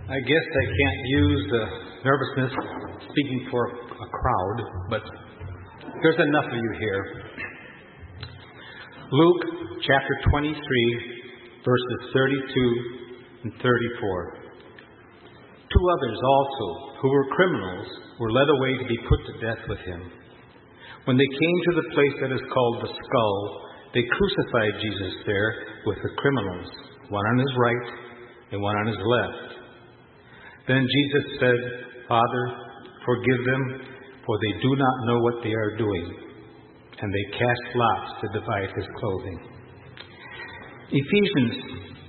I guess I can't use the nervousness speaking for a crowd, but there's enough of you here. Luke chapter 23, verses 32 and 34. Two others also, who were criminals, were led away to be put to death with him. When they came to the place that is called the Skull, they crucified Jesus there with the criminals, one on his right and one on his left. Then Jesus said, "Father, forgive them, for they do not know what they are doing." And they cast lots to divide his clothing. Ephesians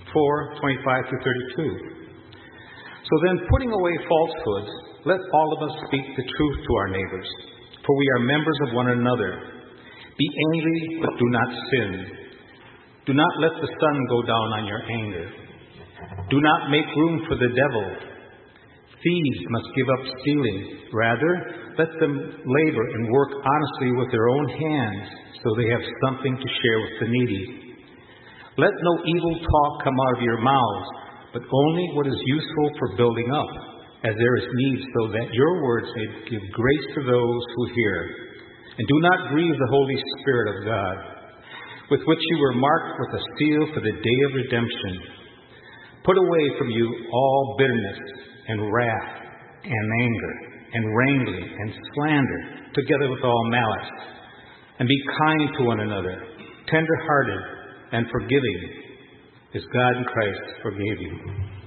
4:25-32. So then, putting away falsehoods, let all of us speak the truth to our neighbors, for we are members of one another. Be angry, but do not sin. Do not let the sun go down on your anger. Do not make room for the devil. Thieves must give up stealing. Rather, let them labor and work honestly with their own hands, so they have something to share with the needy. Let no evil talk come out of your mouths, but only what is useful for building up, as there is need, so that your words may give grace to those who hear. And do not grieve the Holy Spirit of God, with which you were marked with a seal for the day of redemption. Put away from you all bitterness and wrath and anger and wrangling and slander, together with all malice. And be kind to one another, tender-hearted and forgiving, as God in Christ forgave you.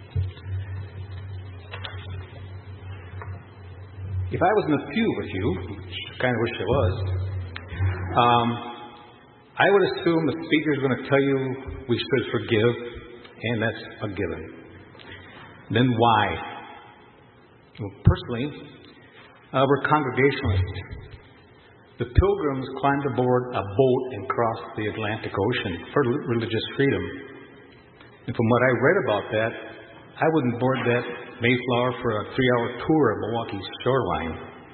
If I was in the pew with you, which I kind of wish I was, I would assume the speaker is going to tell you we should forgive, and that's a given. Then why? Well, personally, we're Congregationalists. The Pilgrims climbed aboard a boat and crossed the Atlantic Ocean for religious freedom. And from what I read about that, I wouldn't board that Mayflower for a 3-hour tour of Milwaukee's shoreline.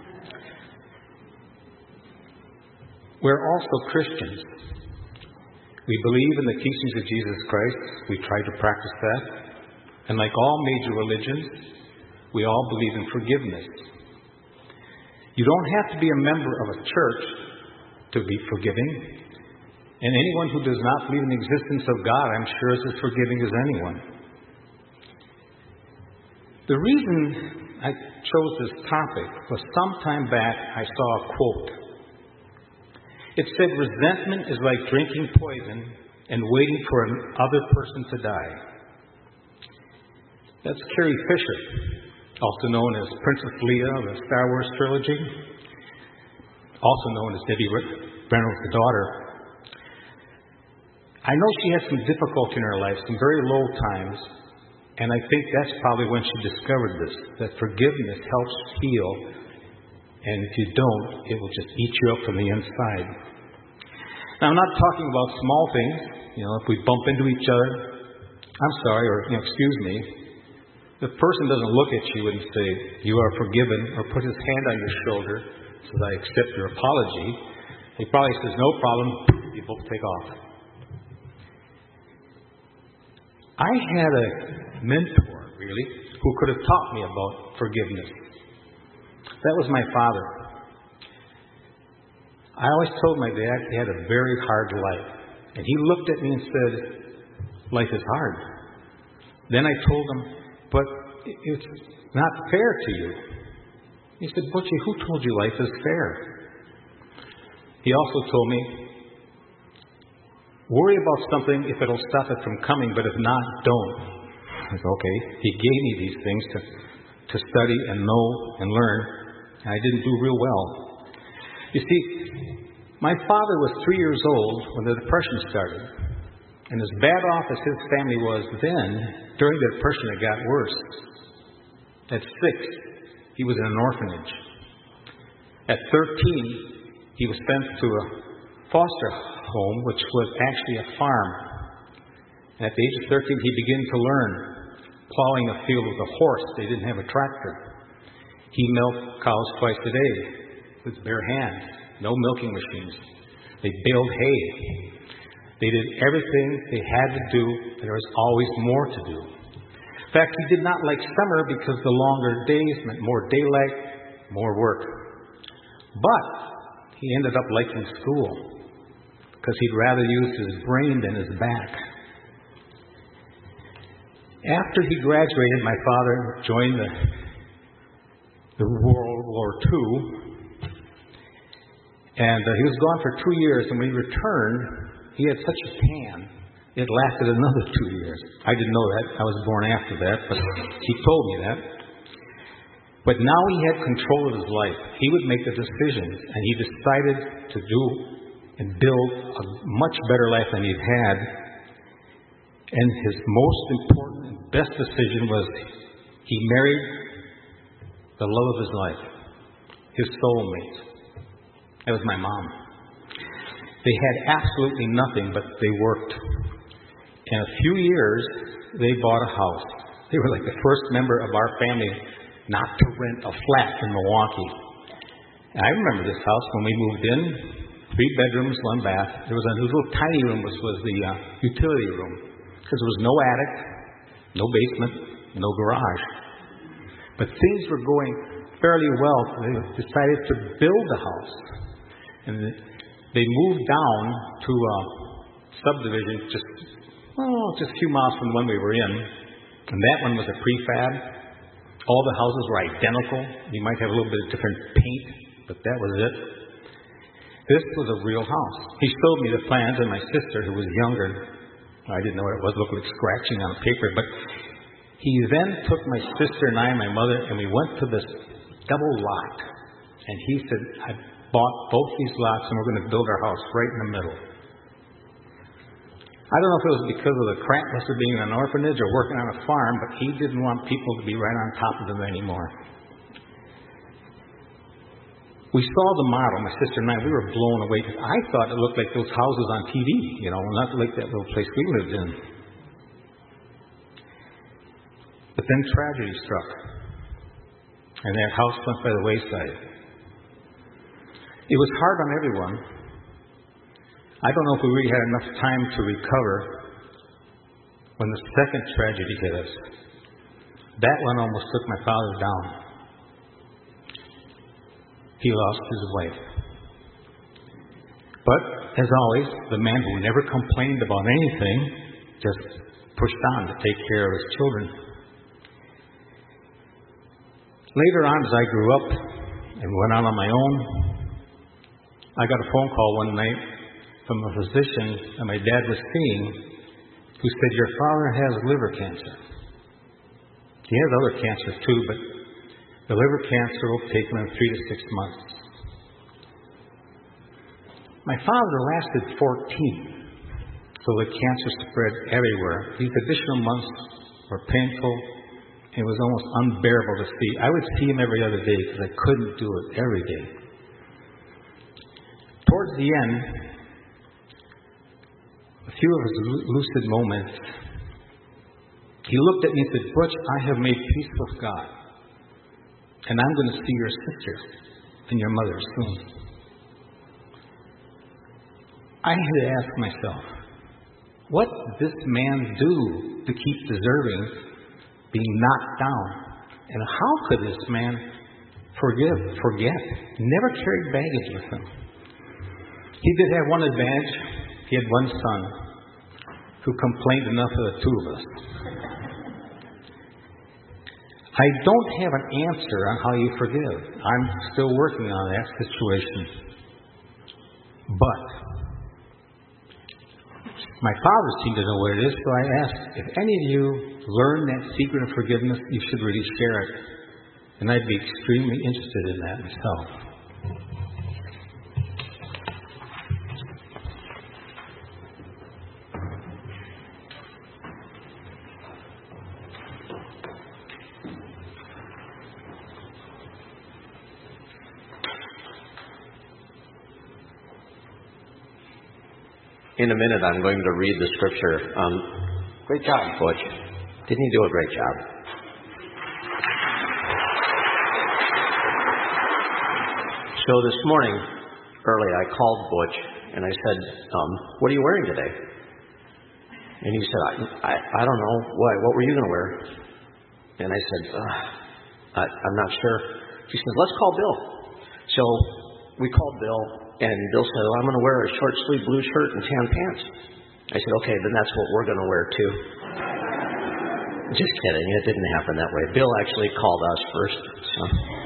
We're also Christians. We believe in the teachings of Jesus Christ. We try to practice that. And like all major religions, we all believe in forgiveness. You don't have to be a member of a church to be forgiving. And anyone who does not believe in the existence of God, I'm sure, is as forgiving as anyone. The reason I chose this topic was some time back I saw a quote. It said, "Resentment is like drinking poison and waiting for another person to die." That's Carrie Fisher, also known as Princess Leia of the Star Wars trilogy, also known as Debbie Reynolds' daughter. I know she had some difficulty in her life, some very low times, and I think that's probably when she discovered this, that forgiveness helps heal, and if you don't, it will just eat you up from the inside. Now, I'm not talking about small things. If we bump into each other, I'm sorry, or excuse me. The person doesn't look at you and say, "You are forgiven," or put his hand on your shoulder, says, "I accept your apology." He probably says, "No problem," you both take off. I had a mentor, really, who could have taught me about forgiveness. That was my father. I always told my dad he had a very hard life. And he looked at me and said, "Life is hard." Then I told him, "But it's not fair to you." He said, "Butchie, who told you life is fair?" He also told me, "Worry about something if it'll stop it from coming, but if not, don't." I said, okay. He gave me these things to study and know and learn, and I didn't do real well. You see, my father was 3 years old when the Depression started. And as bad off as his family was then, during the Depression it got worse. At 6, he was in an orphanage. At 13, he was sent to a foster home, which was actually a farm. And at the age of 13, he began to learn plowing a field with a horse. They didn't have a tractor. He milked cows twice a day with bare hands, no milking machines. They baled hay. They did everything they had to do, and there was always more to do. In fact, he did not like summer because the longer days meant more daylight, more work. But he ended up liking school because he'd rather use his brain than his back. After he graduated, my father joined the World War II, and he was gone for 2 years, and when he returned, he had such a tan, it lasted another 2 years. I didn't know that. I was born after that, but he told me that. But now he had control of his life. He would make the decisions, and he decided to do and build a much better life than he'd had. And his most important and best decision was he married the love of his life, his soulmate. That was my mom. They had absolutely nothing, but they worked. In a few years, they bought a house. They were like the first member of our family not to rent a flat in Milwaukee. And I remember this house when we moved in, 3 bedrooms, 1 bath. There was a little tiny room, which was the utility room, because there was no attic, no basement, no garage. But things were going fairly well. They decided to build a house. And they moved down to a subdivision just a few miles from the one we were in. And that one was a prefab. All the houses were identical. You might have a little bit of different paint, but that was it. This was a real house. He showed me the plans, and my sister, who was younger, I didn't know what it was. It looked like scratching on paper. But he then took my sister and I and my mother, and we went to this double lot. And he said, I bought both these lots, and we're going to build our house right in the middle. I don't know if it was because of the crapness of being in an orphanage or working on a farm, but he didn't want people to be right on top of him anymore. We saw the model, my sister and I, we were blown away because I thought it looked like those houses on TV, not like that little place we lived in. But then tragedy struck, and that house went by the wayside. It was hard on everyone. I don't know if we really had enough time to recover when the second tragedy hit us. That one almost took my father down. He lost his wife. But, as always, the man who never complained about anything just pushed on to take care of his children. Later on, as I grew up and went out on my own, I got a phone call one night from a physician that my dad was seeing who said, your father has liver cancer. He has other cancers too, but the liver cancer will take him in 3 to 6 months. My father lasted 14, so the cancer spread everywhere. These additional months were painful. It was almost unbearable to see. I would see him every other day because I couldn't do it every day. Towards the end, a few of his lucid moments, he looked at me and said, Butch, I have made peace with God. And I'm going to see your sister and your mother soon. I had to ask myself, what did this man do to keep deserving being knocked down? And how could this man forget? Never carried baggage with him. He did have one advantage. He had one son who complained enough of the 2 of us. I don't have an answer on how you forgive. I'm still working on that situation. But my father seemed to know what it is, so I asked, if any of you learn that secret of forgiveness, you should really share it. And I'd be extremely interested in that myself. In a minute, I'm going to read the scripture. Great job, Butch. Didn't he do a great job? So this morning, early, I called Butch, and I said, what are you wearing today? And he said, I don't know. What were you going to wear? And I said, I'm not sure. She says, let's call Bill. So we called Bill, and Bill said, well, I'm going to wear a short sleeve blue shirt and tan pants. I said, okay, then that's what we're going to wear too. Just kidding. It didn't happen that way. Bill actually called us first. So.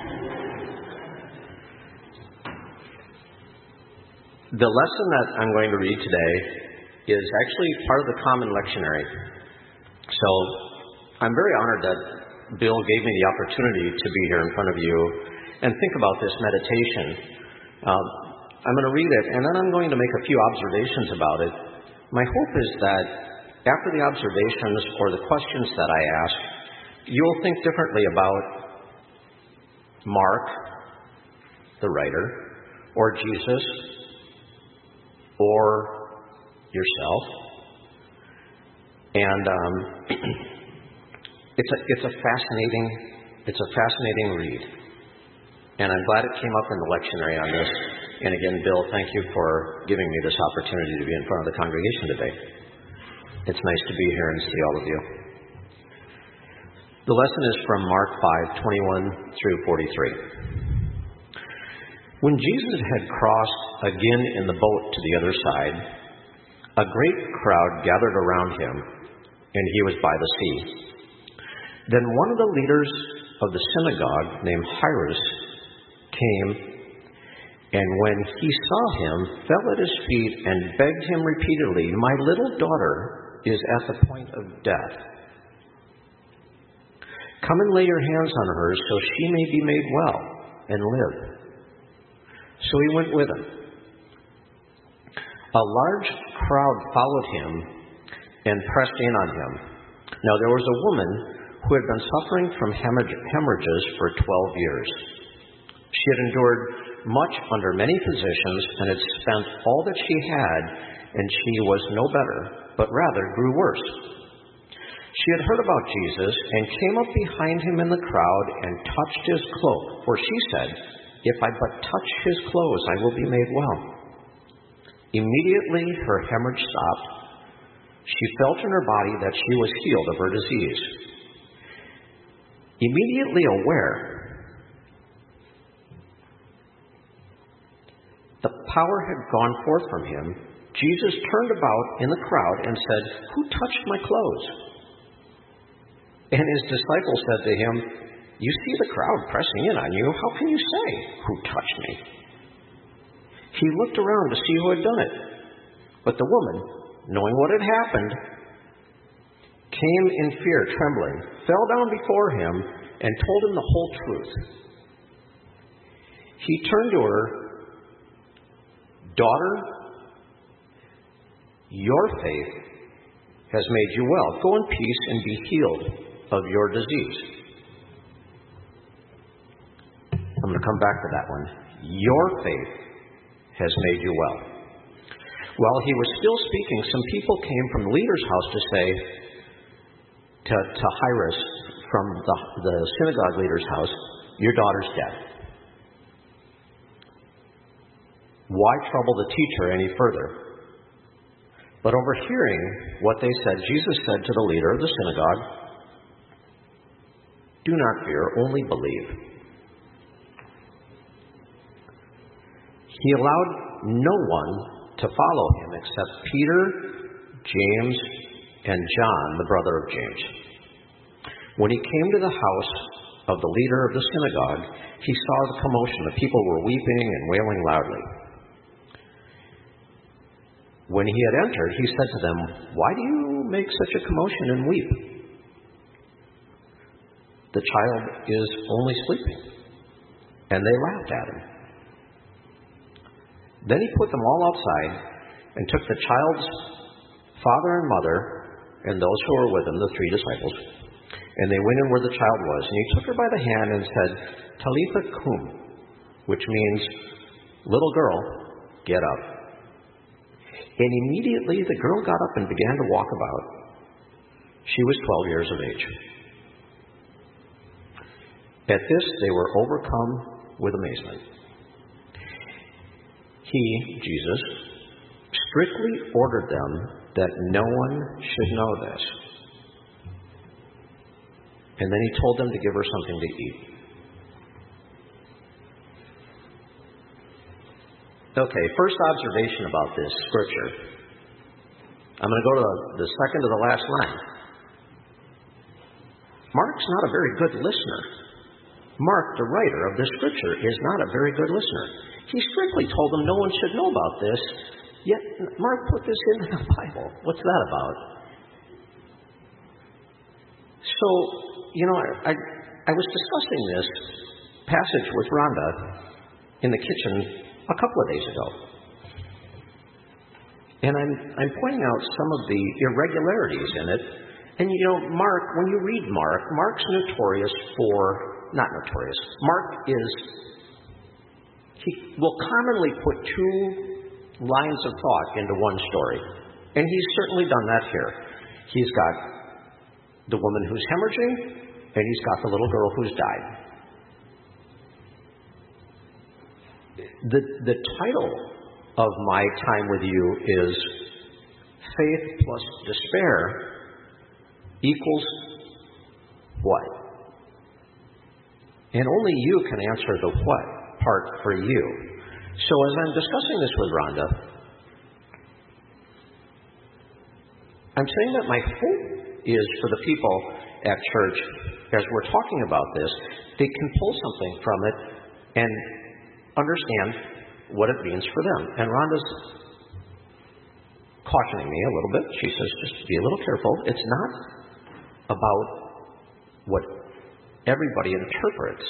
The lesson that I'm going to read today is actually part of the Common Lectionary. So I'm very honored that Bill gave me the opportunity to be here in front of you and think about this meditation. I'm going to read it, and then I'm going to make a few observations about it. My hope is that after the observations or the questions that I ask, you'll think differently about Mark, the writer, or Jesus, or yourself. And it's a fascinating read. And I'm glad it came up in the lectionary on this. And again, Bill, thank you for giving me this opportunity to be in front of the congregation today. It's nice to be here and see all of you. The lesson is from Mark 5:21 through 43. When Jesus had crossed again in the boat to the other side, a great crowd gathered around him, and he was by the sea. Then one of the leaders of the synagogue, named Jairus, came, and when he saw him, fell at his feet and begged him repeatedly, "My little daughter is at the point of death. Come and lay your hands on her so she may be made well and live." So he went with him. A large crowd followed him and pressed in on him. Now there was a woman who had been suffering from hemorrhages for 12 years. She had endured much under many physicians and had spent all that she had, and she was no better, but rather grew worse. She had heard about Jesus and came up behind him in the crowd and touched his cloak, for she said, "If I but touch his clothes, I will be made well." Immediately her hemorrhage stopped. She felt in her body that she was healed of her disease. Immediately aware the power had gone forth from him, Jesus turned about in the crowd and said, "Who touched my clothes?" And his disciples said to him, "You see the crowd pressing in on you. How can you say, 'Who touched me?'" He looked around to see who had done it. But the woman, knowing what had happened, came in fear, trembling, fell down before him, and told him the whole truth. He turned to her, "Daughter, your faith has made you well. Go in peace and be healed of your disease." I'm going to come back to that one. Your faith has made you well. While he was still speaking, some people came from the leader's house to say to Jairus from the synagogue leader's house, "Your daughter's dead. Why trouble the teacher any further?" But overhearing what they said, Jesus said to the leader of the synagogue, "Do not fear, only believe." He allowed no one to follow him except Peter, James, and John, the brother of James. When he came to the house of the leader of the synagogue, he saw the commotion. The people were weeping and wailing loudly. When he had entered, he said to them, "Why do you make such a commotion and weep? The child is only sleeping." And they laughed at him. Then he put them all outside and took the child's father and mother and those who were with him, the 3 disciples, and they went in where the child was. And he took her by the hand and said, "Talitha cum," which means, "Little girl, get up." And immediately the girl got up and began to walk about. She was 12 years of age. At this they were overcome with amazement. He, Jesus, strictly ordered them that no one should know this. And then he told them to give her something to eat. Okay, first observation about this scripture. I'm going to go to the second to the last line. Mark's not a very good listener. Mark, the writer of this scripture, is not a very good listener. He strictly told them no one should know about this, yet Mark put this into the Bible. What's that about? So, I was discussing this passage with Rhonda in the kitchen a couple of days ago. And I'm pointing out some of the irregularities in it. And Mark, when you read Mark, Mark's not notorious. He will commonly put two lines of thought into one story. And he's certainly done that here. He's got the woman who's hemorrhaging, and he's got the little girl who's died. The title of my time with you is Faith plus Despair equals what? And only you can answer the what part for you. So as I'm discussing this with Rhonda, I'm saying that my hope is for the people at church, as we're talking about this, they can pull something from it and understand what it means for them. And Rhonda's cautioning me a little bit. She says, just be a little careful. It's not about what everybody interprets.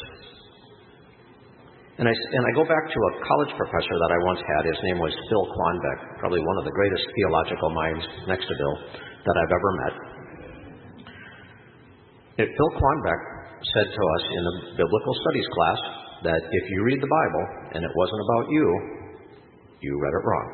And I go back to a college professor that I once had. His name was Phil Quanbeck, probably one of the greatest theological minds next to Bill that I've ever met. Phil Quanbeck said to us in a biblical studies class that if you read the Bible and it wasn't about you, you read it wrong.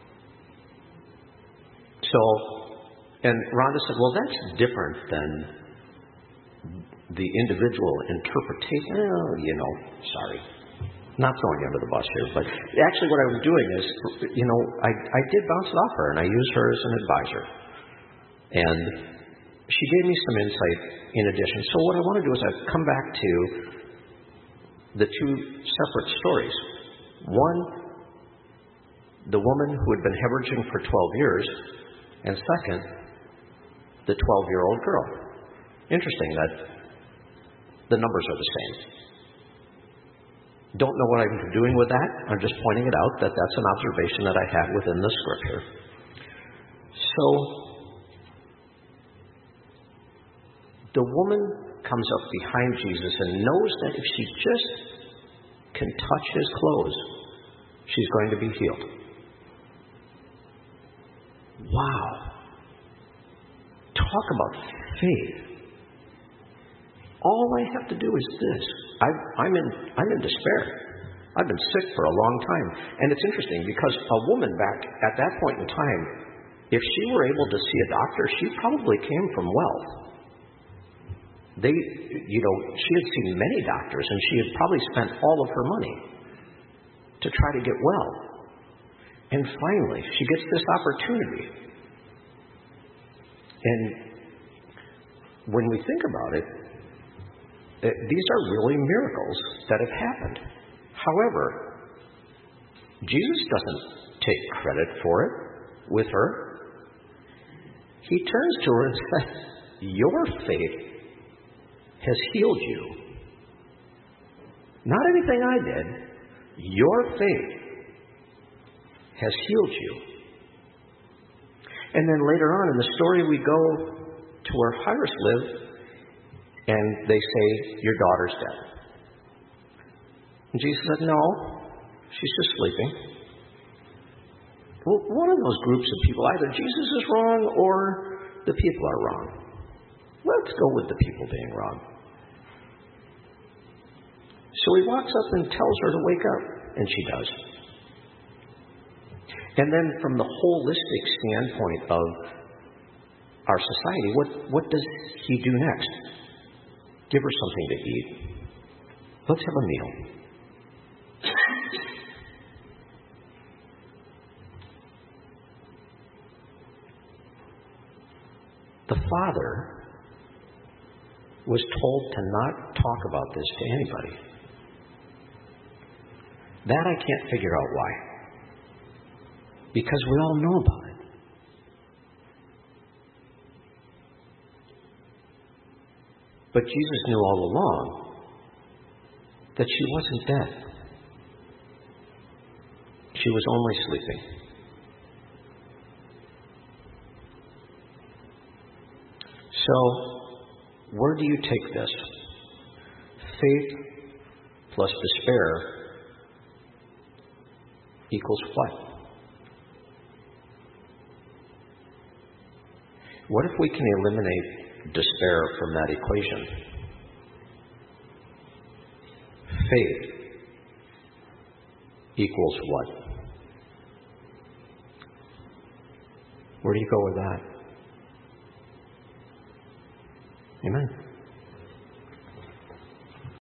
And Rhonda said, well, that's different than the individual interpretation. Sorry. Not throwing you under the bus here, but actually what I was doing is, I did bounce it off her, and I used her as an advisor. And she gave me some insight in addition. So what I want to do is I come back to the two separate stories. One, the woman who had been hemorrhaging for 12 years, and second, the 12-year-old girl. Interesting that the numbers are the same. Don't know what I'm doing with that. I'm just pointing it out that that's an observation that I had within the scripture. So, the woman comes up behind Jesus and knows that if she just can touch his clothes, she's going to be healed. Wow. Talk about faith. All I have to do is this. I'm in despair. I've been sick for a long time. And it's interesting because a woman back at that point in time, if she were able to see a doctor, she probably came from wealth. She had seen many doctors, and she had probably spent all of her money to try to get well. And finally, she gets this opportunity. And when we think about it, these are really miracles that have happened. However, Jesus doesn't take credit for it with her. He turns to her and says, your faith has healed you. Not anything I did. Your faith has healed you. And then later on in the story, we go to where Jairus lived, and they say, your daughter's dead. And Jesus said, no, she's just sleeping. Well, one of those groups of people, either Jesus is wrong or the people are wrong. Let's go with the people being wrong. So he walks up and tells her to wake up, and she does. And then from the holistic standpoint of our society, what does he do next? Give her something to eat. Let's have a meal. The Father was told to not talk about this to anybody. That I can't figure out why. Because we all know about it. But Jesus knew all along that she wasn't dead. She was only sleeping. So, where do you take this? Faith plus despair equals what? What if we can eliminate despair from that equation? Faith equals what? Where do you go with that? Amen.